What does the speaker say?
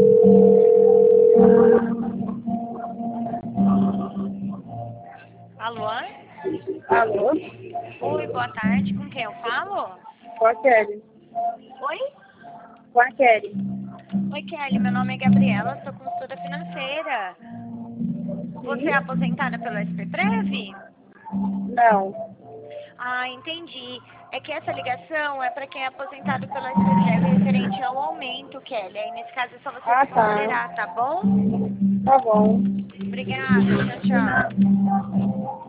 Alô? Alô? Oi, boa tarde. Com quem eu falo? Com a Kelly. Oi? Com a Kelly. Oi, Kelly. Meu nome é Gabriela, sou consultora financeira. Você é Sim? aposentada pelo SPPrev? Não. Ah, entendi. É que essa ligação é para quem é aposentado pelo SPPrev referente ao aumento, Kelly. Aí, nesse caso, é só você Ah, tá. desconsiderar, tá bom? Tá bom. Obrigada. Tchau, tchau.